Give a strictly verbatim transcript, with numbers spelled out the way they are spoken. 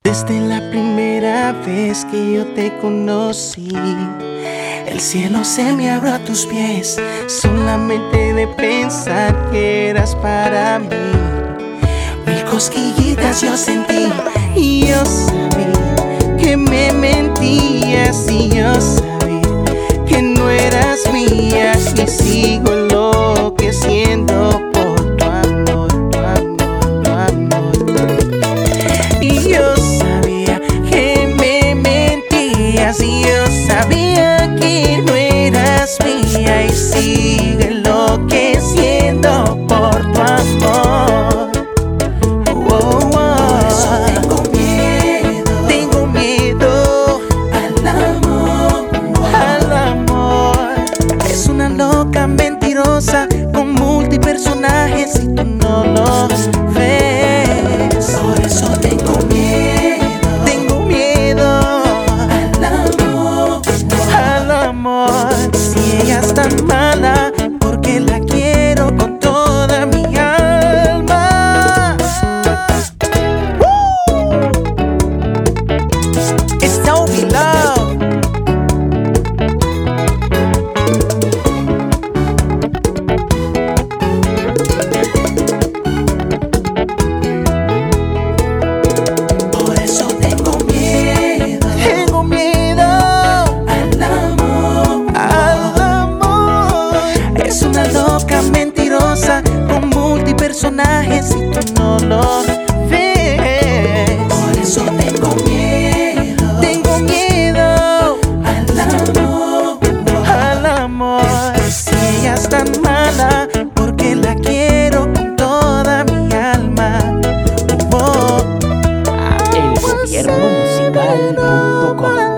Desde la primera vez que yo te conocí, el cielo se me abrió a tus pies, solamente de pensar que eras para mí. Mil cosquillitas yo sentí y yo sabía que me mentías, y yo sabía que no eras mía, y sigo enloqueciendo por tu amor, tu amor, tu amor. Y yo sabía que me mentías, y yo sabía que no eras mía, y sigo enloqueciendo por tu amor. Oh, oh. Por eso tengo miedo, tengo miedo al amor, al amor. Es una loca mentirosa con multipersonajes y tú no lo ves. Por eso tengo miedo, tengo miedo al amor, al amor. Si ella es tan mala, porque la quiero con toda mi alma. ¡Woo! It's Toby Love. Por eso tengo miedo, tengo miedo al amor, al amor. Es una loca mentirosa con multipersonajes y tú no lo ves. Por eso tengo miedo, tengo miedo al amor, al amor. Si ella es tan mala, porque la quiero con toda mi alma. Oh, el gobierno musical punto com